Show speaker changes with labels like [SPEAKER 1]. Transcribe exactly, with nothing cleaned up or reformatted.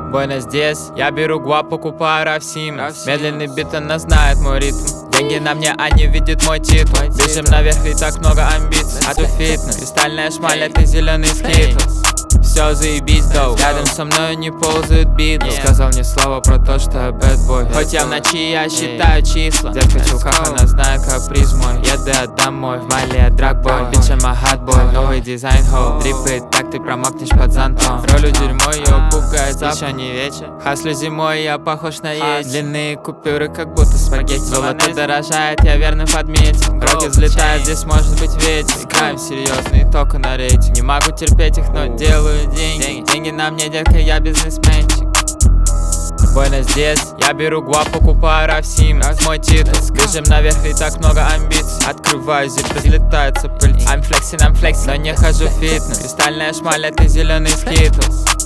[SPEAKER 1] Буэнос Диас, я беру гуап, покупаю рафсим. Медленный бит, она знает мой ритм. Деньги на мне, они видят мой титул. Бежим наверх, и так много амбиций. А то фитнес, кристальная шмаль, это зеленый скитлс. Все заебись, доу. Рядом со мной не ползают битлз. Сказал мне слово про то, что я бэтбой. Хоть я в ночи, я считаю числа. Детка в чулках, она знает каприз мой. Еду я домой, в Мали я драгбой. Бича my hotboy, новый дизайн хоу. Трипы, так ты промокнешь под зонтом. Ролю дерьмо, ее пугает еще не вечер. Хаслю зимой, я похож на есть. Длинные купюры, как будто спагетти. Золото дорожает, я верно подметил. Роки взлетают, здесь может быть ветер. Играем серьезно и только на рейтинг. Не могу терпеть их, но делаю деньги. Деньги на мне, детка, я бизнесменчик. Буэнос Диас, я беру гуап, покупаю рафсим. Мой титул, бежим наверх, и так много амбиций. Открываю зип, разлетается пыль. I'm flexing, I'm flexing, но не хожу в фитнес. Кристальная шмаль, это зеленый скитлс.